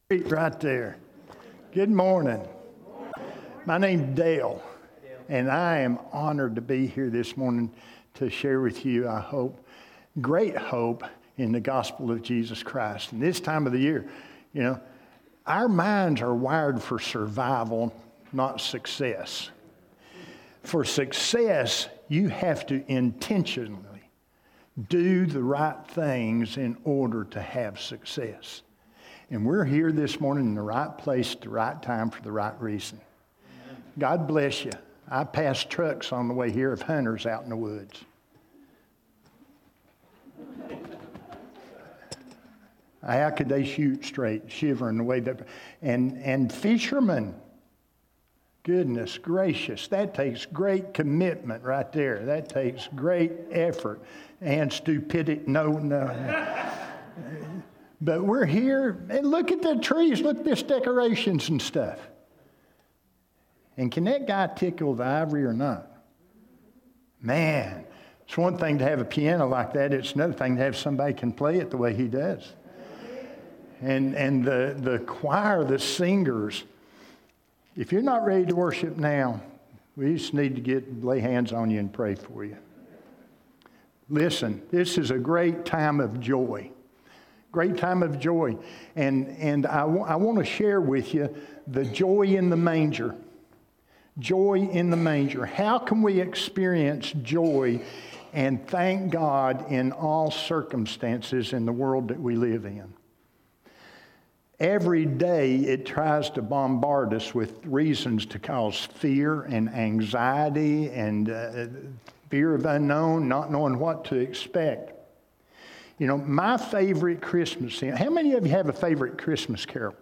Right there. Good morning. My name's Dale, and I am honored to be here this morning to share with you, I hope, great hope in the gospel of Jesus Christ. And this time of the year, our minds are wired for survival, not success. For success, you have to intentionally do the right things in order to have success. And we're here this morning in the right place at the right time for the right reason. God bless you. I passed trucks on the way here of hunters out in the woods. How could they shoot straight, shivering the way that... And fishermen, goodness gracious, that takes great commitment right there. That takes great effort and stupidity. No. But we're here, and look at the trees, look at this decorations and stuff. And can that guy tickle the ivory or not? Man, it's one thing to have a piano like that. It's another thing to have somebody can play it the way he does. And the choir, the singers, if you're not ready to worship now, we just need to lay hands on you and pray for you. Listen, this is a great time of joy. Great time of joy. And I want to share with you the joy in the manger. Joy in the manger. How can we experience joy and thank God in all circumstances in the world that we live in? Every day it tries to bombard us with reasons to cause fear and anxiety and fear of unknown, not knowing what to expect. My favorite Christmas hymn. How many of you have a favorite Christmas carol?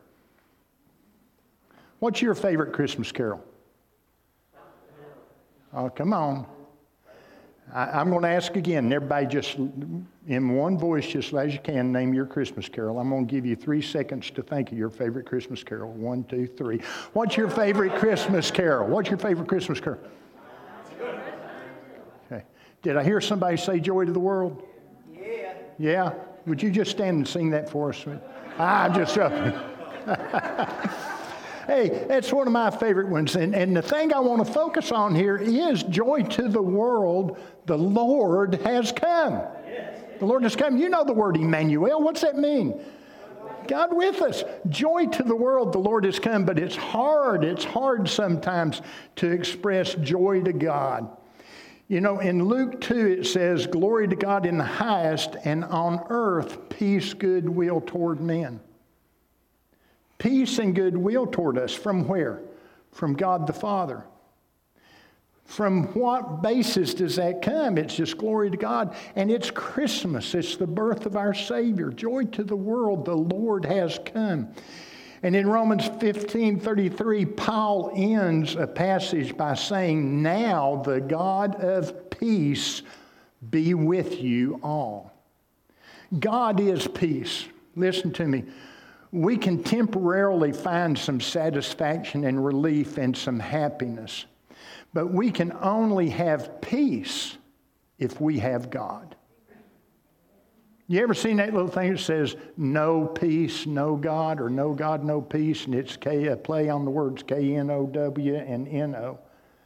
What's your favorite Christmas carol? Oh, come on. I'm going to ask again. Everybody just, in one voice, just as you can, name your Christmas carol. I'm going to give you 3 seconds to think of your favorite Christmas carol. 1, 2, 3. What's your favorite Christmas carol? What's your favorite Christmas carol? Okay. Did I hear somebody say Joy to the World? Yeah? Would you just stand and sing that for us? I'm just joking. Hey, that's one of my favorite ones. And the thing I want to focus on here is joy to the world. The Lord has come. The Lord has come. You know the word Emmanuel. What's that mean? God with us. Joy to the world, the Lord has come. But it's hard. It's hard sometimes to express joy to God. In Luke 2, it says, glory to God in the highest, and on earth, peace, goodwill toward men. Peace and goodwill toward us. From where? From God the Father. From what basis does that come? It's just glory to God. And it's Christmas. It's the birth of our Savior. Joy to the world, the Lord has come. And in Romans 15:33, Paul ends a passage by saying, now the God of peace be with you all. God is peace. Listen to me. We can temporarily find some satisfaction and relief and some happiness, but we can only have peace if we have God. You ever seen that little thing that says, no peace, no God, or no God, no peace, and it's a play on the words K-N-O-W and N-O.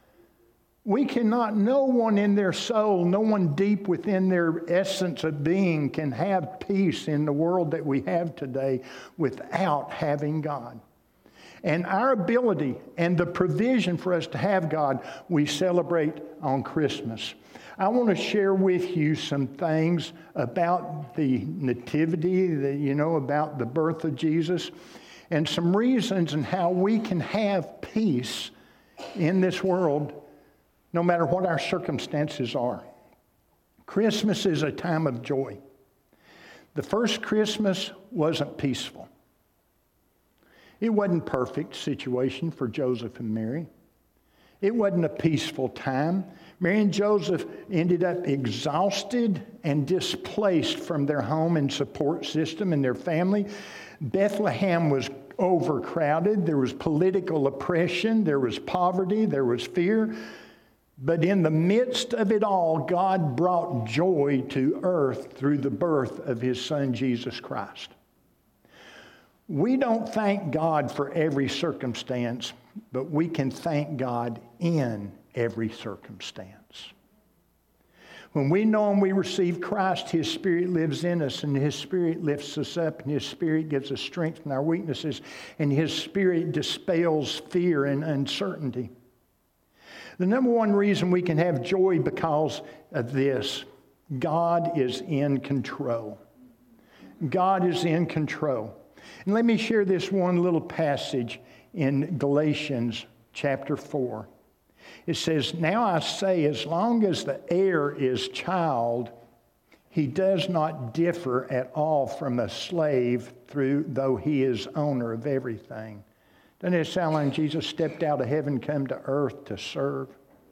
No one in their soul, no one deep within their essence of being can have peace in the world that we have today without having God. And our ability and the provision for us to have God, we celebrate on Christmas. I want to share with you some things about the nativity, about the birth of Jesus, and some reasons and how we can have peace in this world no matter what our circumstances are. Christmas is a time of joy. The first Christmas wasn't peaceful. It wasn't a perfect situation for Joseph and Mary. It wasn't a peaceful time. Mary and Joseph ended up exhausted and displaced from their home and support system and their family. Bethlehem was overcrowded. There was political oppression. There was poverty. There was fear. But in the midst of it all, God brought joy to earth through the birth of His Son, Jesus Christ. We don't thank God for every circumstance, but we can thank God in every circumstance. When we know and we receive Christ, His Spirit lives in us, and His Spirit lifts us up, and His Spirit gives us strength in our weaknesses, and His Spirit dispels fear and uncertainty. The number one reason we can have joy because of this: God is in control. God is in control. And let me share this one little passage in Galatians chapter 4. It says, "Now I say, as long as the heir is child, he does not differ at all from a slave, though he is owner of everything." Doesn't it sound like Jesus stepped out of heaven, come to earth to serve?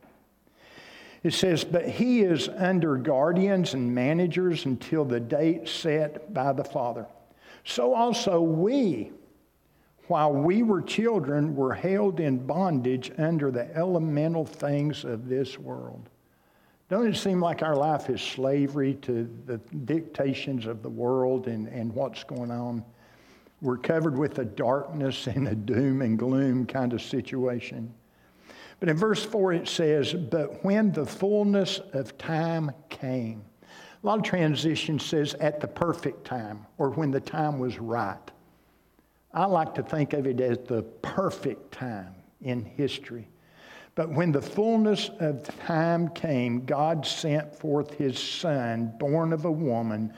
It says, "But he is under guardians and managers until the date set by the Father. So also we, while we were children, were held in bondage under the elemental things of this world." Don't it seem like our life is slavery to the dictations of the world and what's going on? We're covered with a darkness and a doom and gloom kind of situation. But in verse 4 it says, "But when the fullness of time came." A lot of transition says "at the perfect time," or "when the time was right." I like to think of it as the perfect time in history. "But when the fullness of time came, God sent forth His Son, born of a woman,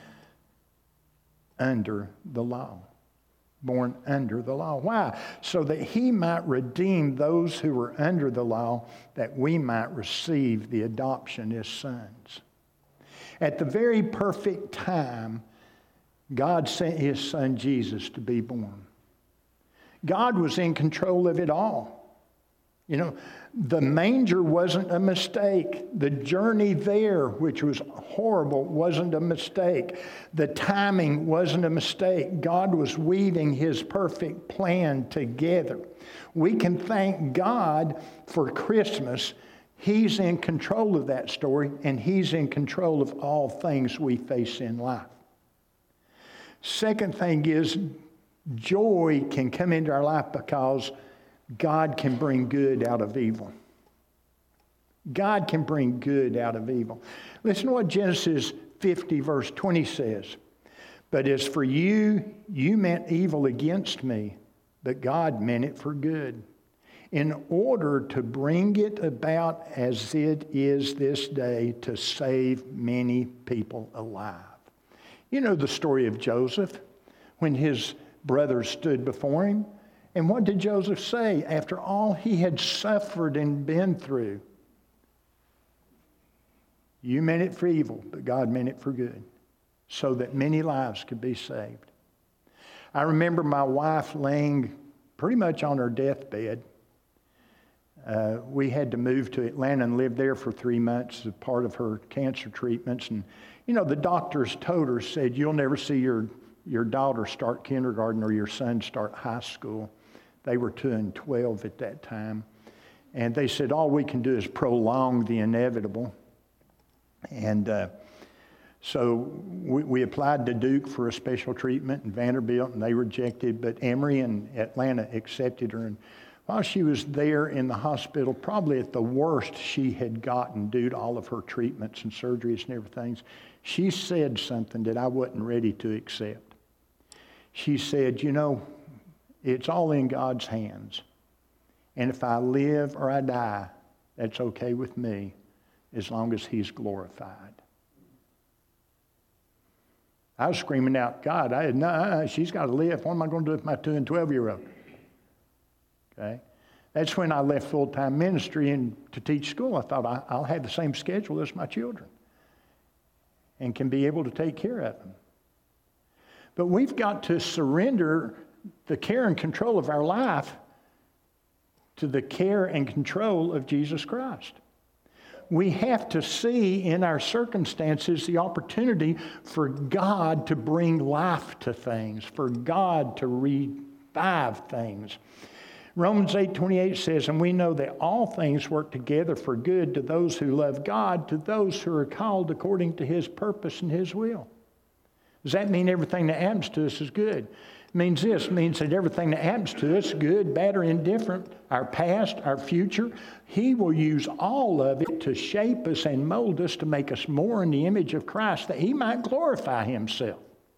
under the law." Born under the law. Why? So that He might redeem those who were under the law, that we might receive the adoption as sons. At the very perfect time, God sent His Son Jesus to be born. God was in control of it all. You know, the manger wasn't a mistake. The journey there, which was horrible, wasn't a mistake. The timing wasn't a mistake. God was weaving His perfect plan together. We can thank God for Christmas. He's in control of that story, and He's in control of all things we face in life. Second thing is, joy can come into our life because God can bring good out of evil. God can bring good out of evil. Listen to what Genesis 50 verse 20 says. "But as for you, you meant evil against me, but God meant it for good, in order to bring it about as it is this day, to save many people alive." You know the story of Joseph when his brothers stood before him. And what did Joseph say after all he had suffered and been through? "You meant it for evil, but God meant it for good, so that many lives could be saved." I remember my wife laying pretty much on her deathbed. We had to move to Atlanta and live there for 3 months as part of her cancer treatments. And, you know, the doctors told her, said, "You'll never see your daughter start kindergarten or your son start high school." They were 2 and 12 at that time. And they said, all we can do is prolong the inevitable. And so we applied to Duke for a special treatment and Vanderbilt, and they rejected. But Emory and Atlanta accepted her. And while she was there in the hospital, probably at the worst she had gotten due to all of her treatments and surgeries and everything, she said something that I wasn't ready to accept. She said, "You know, it's all in God's hands. And if I live or I die, that's okay with me, as long as He's glorified." I was screaming out, "God, she's got to live. What am I going to do with my 2 and 12-year-old? Okay. That's when I left full-time ministry and to teach school. I thought I'll have the same schedule as my children and can be able to take care of them. But we've got to surrender the care and control of our life to the care and control of Jesus Christ. We have to see in our circumstances the opportunity for God to bring life to things, for God to revive things. Romans 8:28 says, "And we know that all things work together for good to those who love God, to those who are called according to His purpose and His will." Does that mean everything that happens to us is good? Means this, means that everything that happens to us, good, bad, or indifferent, our past, our future, He will use all of it to shape us and mold us to make us more in the image of Christ, that He might glorify Himself.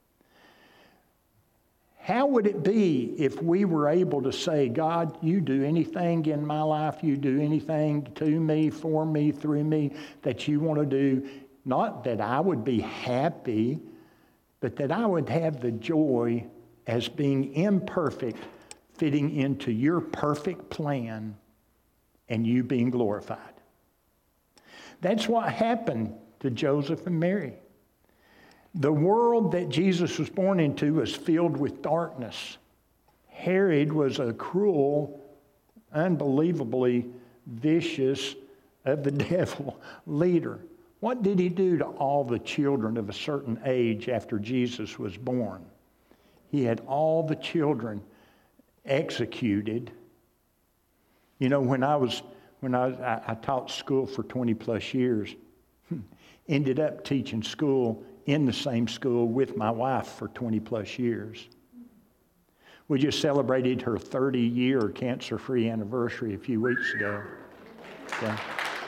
How would it be if we were able to say, God, you do anything in my life, you do anything to me, for me, through me, that you want to do, not that I would be happy, but that I would have the joy as being imperfect, fitting into your perfect plan and you being glorified. That's what happened to Joseph and Mary. The world that Jesus was born into was filled with darkness. Herod was a cruel, unbelievably vicious, of the devil leader. What did he do to all the children of a certain age after Jesus was born? He had all the children executed. You know, when I taught school for 20 plus years, ended up teaching school in the same school with my wife for 20 plus years. We just celebrated her 30-year cancer-free anniversary a few weeks ago. Okay.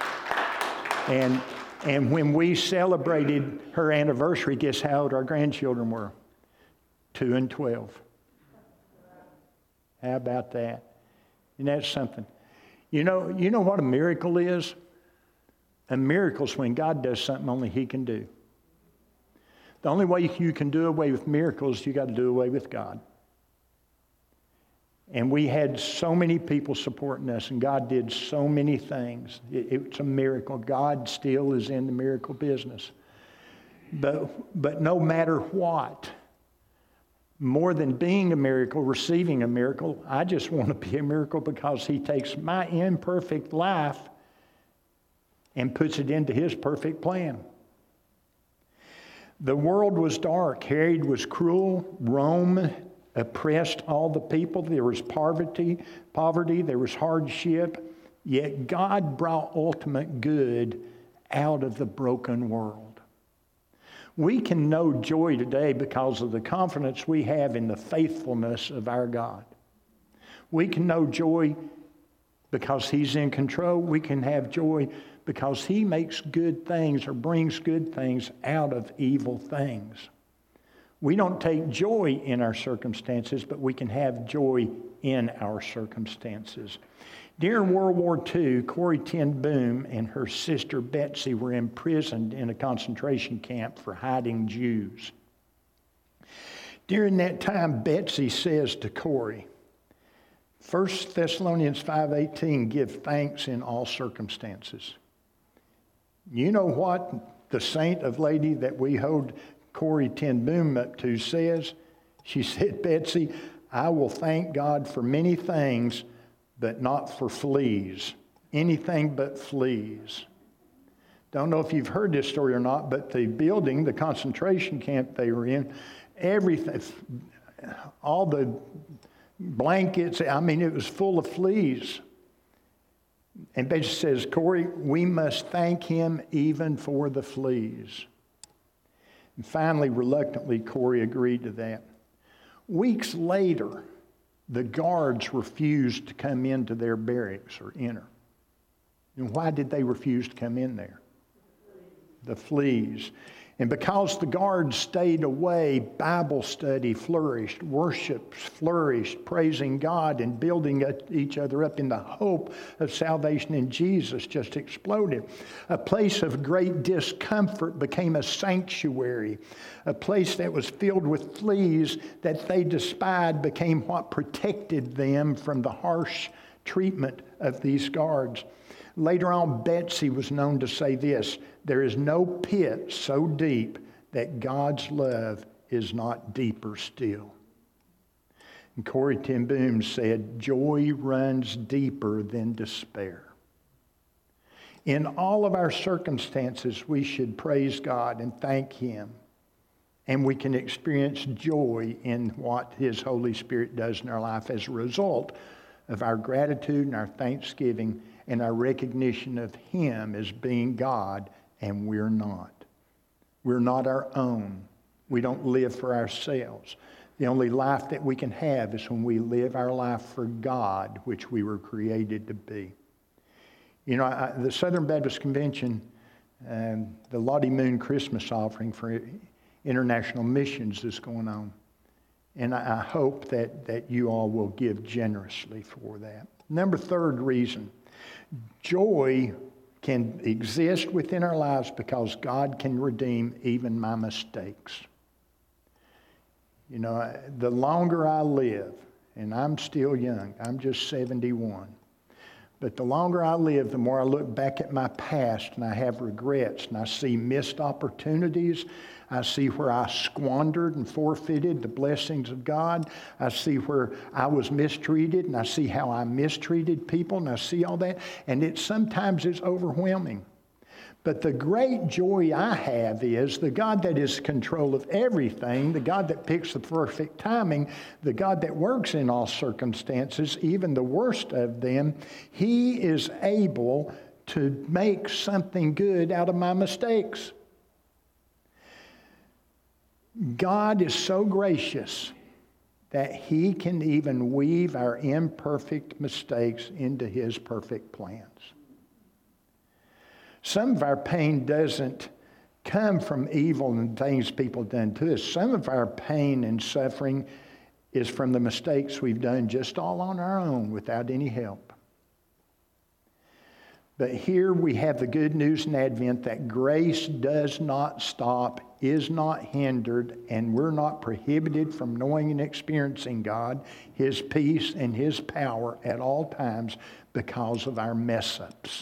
And when we celebrated her anniversary, guess how old our grandchildren were? 2 and 12. How about that? And that's something. You know what a miracle is? A miracle is when God does something only He can do. The only way you can do away with miracles, you got to do away with God. And we had so many people supporting us, and God did so many things. It's a miracle. God still is in the miracle business. But no matter what, more than being a miracle, receiving a miracle, I just want to be a miracle because He takes my imperfect life and puts it into His perfect plan. The world was dark. Herod was cruel. Rome oppressed all the people. There was poverty, there was hardship. Yet God brought ultimate good out of the broken world. We can know joy today because of the confidence we have in the faithfulness of our God. We can know joy because He's in control. We can have joy because He makes good things or brings good things out of evil things. We don't take joy in our circumstances, but we can have joy in our circumstances. During World War II, Corrie ten Boom and her sister Betsy were imprisoned in a concentration camp for hiding Jews. During that time, Betsy says to Corrie, 1 Thessalonians 5:18, give thanks in all circumstances. You know what the saint of lady that we hold Corrie ten Boom up to says? She said, Betsy, I will thank God for many things, but not for fleas. Anything but fleas. Don't know if you've heard this story or not, but the building, the concentration camp they were in, everything, all the blankets, I mean, it was full of fleas. And Betsy says, Corrie, we must thank Him even for the fleas. And finally, reluctantly, Corrie agreed to that. Weeks later, the guards refused to come into their barracks or enter. And why did they refuse to come in there? The fleas. And because the guards stayed away, Bible study flourished, worship flourished, praising God and building each other up in the hope of salvation in Jesus just exploded. A place of great discomfort became a sanctuary. A place that was filled with fleas that they despised became what protected them from the harsh treatment of these guards. Later on, Betsy was known to say this, there is no pit so deep that God's love is not deeper still. And Corrie ten Boom said, joy runs deeper than despair. In all of our circumstances, we should praise God and thank Him. And we can experience joy in what His Holy Spirit does in our life as a result of our gratitude and our thanksgiving and our recognition of Him as being God, and we're not. We're not our own. We don't live for ourselves. The only life that we can have is when we live our life for God, which we were created to be. You know, the Southern Baptist Convention, the Lottie Moon Christmas offering for international missions is going on. And I hope that you all will give generously for that. Third reason, joy can exist within our lives because God can redeem even my mistakes. You know, the longer I live, and I'm still young, I'm just 71, but the longer I live, the more I look back at my past and I have regrets and I see missed opportunities. I see where I squandered and forfeited the blessings of God. I see where I was mistreated and I see how I mistreated people and I see all that. And it sometimes is overwhelming. But the great joy I have is the God that is in control of everything, the God that picks the perfect timing, the God that works in all circumstances, even the worst of them. He is able to make something good out of my mistakes. God is so gracious that He can even weave our imperfect mistakes into His perfect plans. Some of our pain doesn't come from evil and things people done to us. Some of our pain and suffering is from the mistakes we've done just all on our own without any help. But here we have the good news in Advent that grace does not stop, is not hindered, and we're not prohibited from knowing and experiencing God, His peace, and His power at all times because of our mess-ups.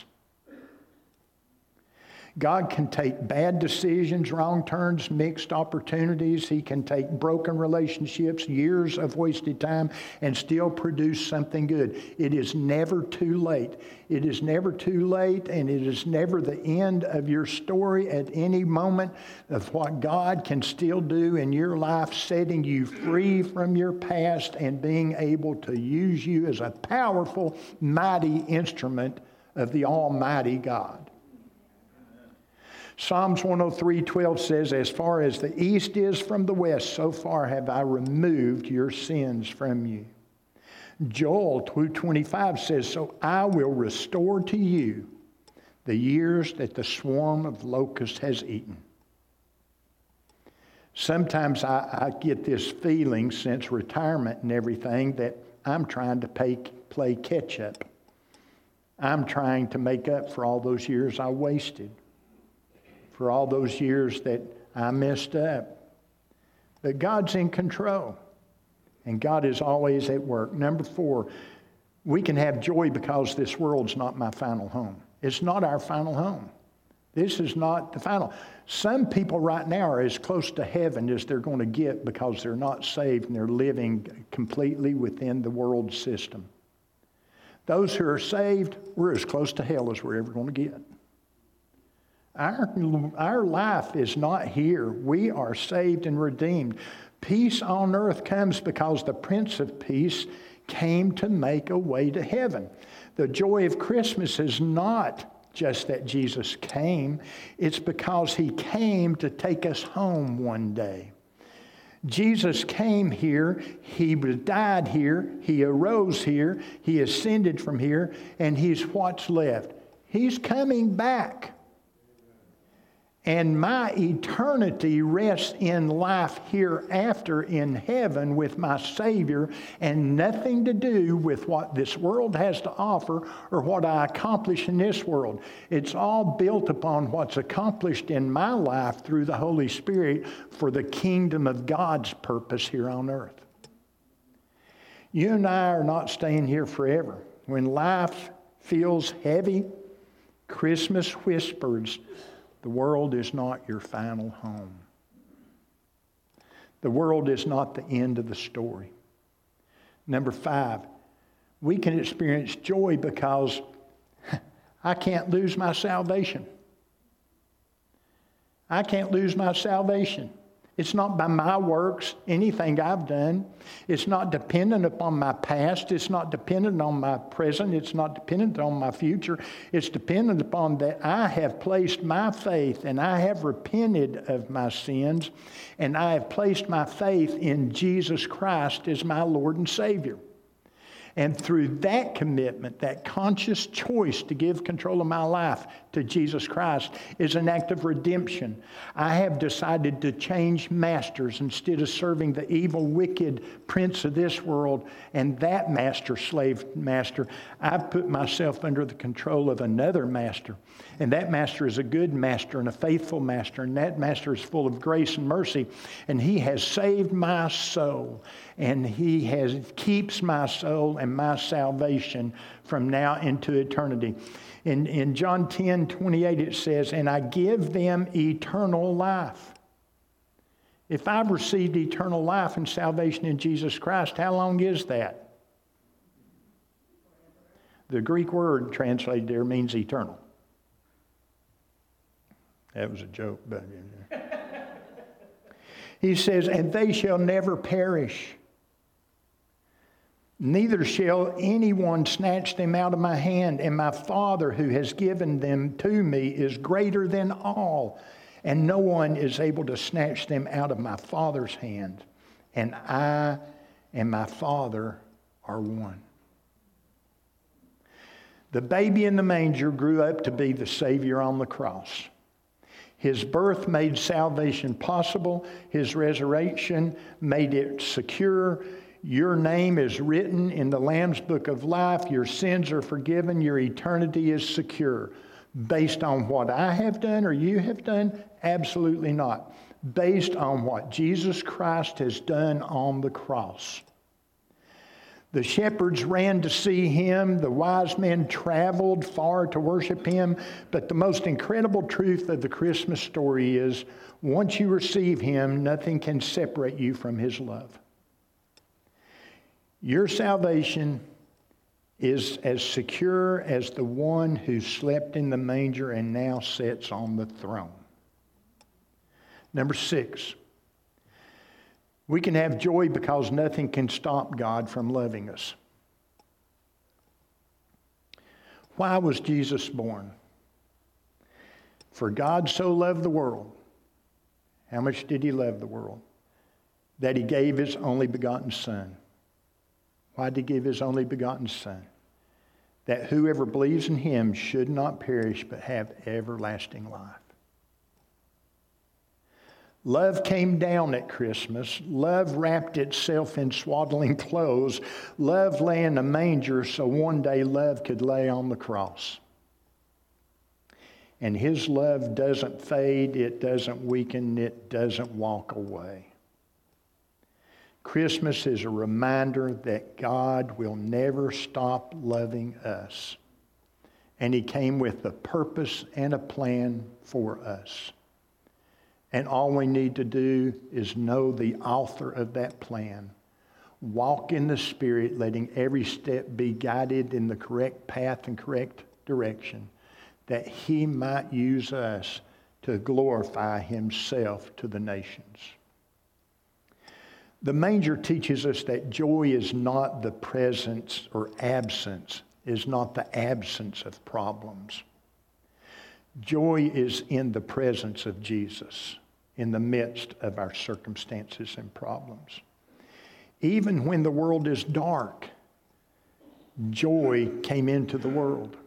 God can take bad decisions, wrong turns, mixed opportunities. He can take broken relationships, years of wasted time, and still produce something good. It is never too late. It is never too late, and it is never the end of your story at any moment of what God can still do in your life, setting you free from your past and being able to use you as a powerful, mighty instrument of the Almighty God. Psalms 103:12 says, as far as the east is from the west, so far have I removed your sins from you. Joel 2:25 says, so I will restore to you the years that the swarm of locusts has eaten. Sometimes I get this feeling since retirement and everything that I'm trying to play catch up. I'm trying to make up for all those years I wasted, for all those years that I messed up. But God's in control, and God is always at work. 4, we can have joy because this world's not my final home. It's not our final home. This is not the final. Some people right now are as close to heaven as they're going to get because they're not saved and they're living completely within the world system. Those who are saved, we're as close to hell as we're ever going to get. Our life is not here. We are saved and redeemed. Peace on earth comes because the Prince of Peace came to make a way to heaven. The joy of Christmas is not just that Jesus came. It's because He came to take us home one day. Jesus came here, He died here, He arose here, He ascended from here, and He's what's left. He's coming back. And my eternity rests in life hereafter in heaven with my Savior, and nothing to do with what this world has to offer or what I accomplish in this world. It's all built upon what's accomplished in my life through the Holy Spirit for the kingdom of God's purpose here on earth. You and I are not staying here forever. When life feels heavy, Christmas whispers, the world is not your final home. The world is not the end of the story. 5, we can experience joy because I can't lose my salvation. I can't lose my salvation. It's not by my works, anything I've done. It's not dependent upon my past. It's not dependent on my present. It's not dependent on my future. It's dependent upon that I have placed my faith and I have repented of my sins and I have placed my faith in Jesus Christ as my Lord and Savior. And through that commitment, that conscious choice to give control of my life to Jesus Christ is an act of redemption. I have decided to change masters instead of serving the evil, wicked prince of this world and that master, slave master. I've put myself under the control of another master. And that master is a good master and a faithful master. And that master is full of grace and mercy. And he has saved my soul. And he keeps my soul and my salvation from now into eternity. In John 10:28 it says, and I give them eternal life. If I've received eternal life and salvation in Jesus Christ, how long is that? The Greek word translated there means eternal. That was a joke, but he says, and they shall never perish. Neither shall anyone snatch them out of my hand. And my Father who has given them to me is greater than all. And no one is able to snatch them out of my Father's hand. And I and my Father are one. The baby in the manger grew up to be the Savior on the cross. His birth made salvation possible. His resurrection made it secure. Your name is written in the Lamb's Book of Life. Your sins are forgiven. Your eternity is secure. Based on what I have done or you have done? Absolutely not. Based on what Jesus Christ has done on the cross. The shepherds ran to see him. The wise men traveled far to worship him. But the most incredible truth of the Christmas story is once you receive him, nothing can separate you from his love. Your salvation is as secure as the one who slept in the manger and now sits on the throne. Number 6, we can have joy because nothing can stop God from loving us. Why was Jesus born? For God so loved the world. How much did he love the world? That he gave his only begotten Son. Why did he give his only begotten Son? That whoever believes in him should not perish but have everlasting life. Love came down at Christmas. Love wrapped itself in swaddling clothes. Love lay in a manger so one day love could lay on the cross. And his love doesn't fade, it doesn't weaken, it doesn't walk away. Christmas is a reminder that God will never stop loving us. And he came with a purpose and a plan for us. And all we need to do is know the author of that plan. Walk in the Spirit, letting every step be guided in the correct path and correct direction, that he might use us to glorify himself to the nations. The manger teaches us that joy is not the presence or absence, is not the absence of problems. Joy is in the presence of Jesus, in the midst of our circumstances and problems. Even when the world is dark, joy came into the world.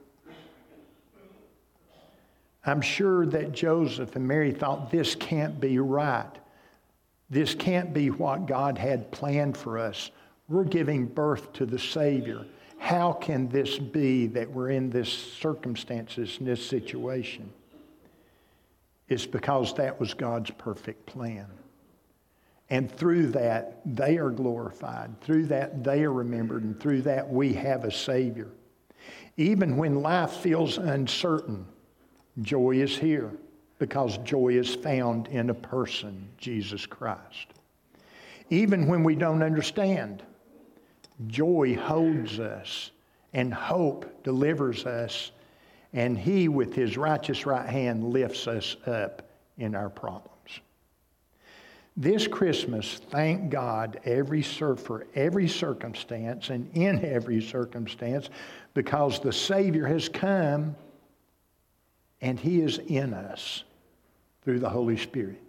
I'm sure that Joseph and Mary thought, this can't be right. This can't be what God had planned for us. We're giving birth to the Savior. How can this be that we're in this circumstances, in this situation? It's because that was God's perfect plan. And through that, they are glorified. Through that, they are remembered. And through that, we have a Savior. Even when life feels uncertain, joy is here. Because joy is found in a person, Jesus Christ. Even when we don't understand, joy holds us and hope delivers us, and he with his righteous right hand lifts us up in our problems. This Christmas, thank God for every circumstance and in every circumstance, because the Savior has come and He is in us through the Holy Spirit.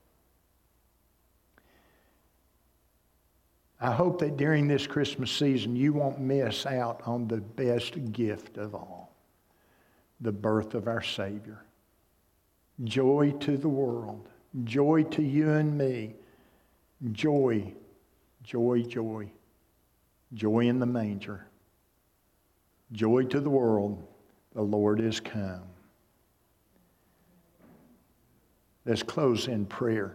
I hope that during this Christmas season you won't miss out on the best gift of all, the birth of our Savior. Joy to the world. Joy to you and me. Joy, joy, joy. Joy in the manger. Joy to the world. The Lord is come. Let's close in prayer.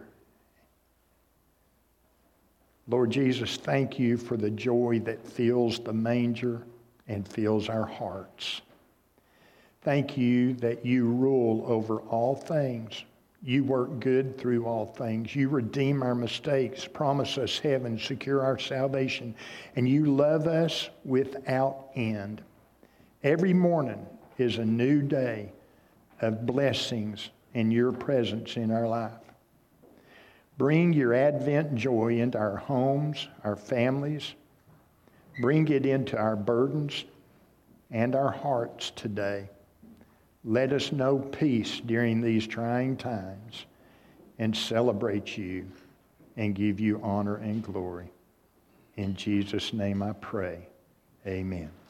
Lord Jesus, thank you for the joy that fills the manger and fills our hearts. Thank you that you rule over all things. You work good through all things. You redeem our mistakes, promise us heaven, secure our salvation, and you love us without end. Every morning is a new day of blessings and your presence in our life. Bring your Advent joy into our homes, our families. Bring it into our burdens and our hearts today. Let us know peace during these trying times and celebrate you and give you honor and glory. In Jesus' name I pray. Amen.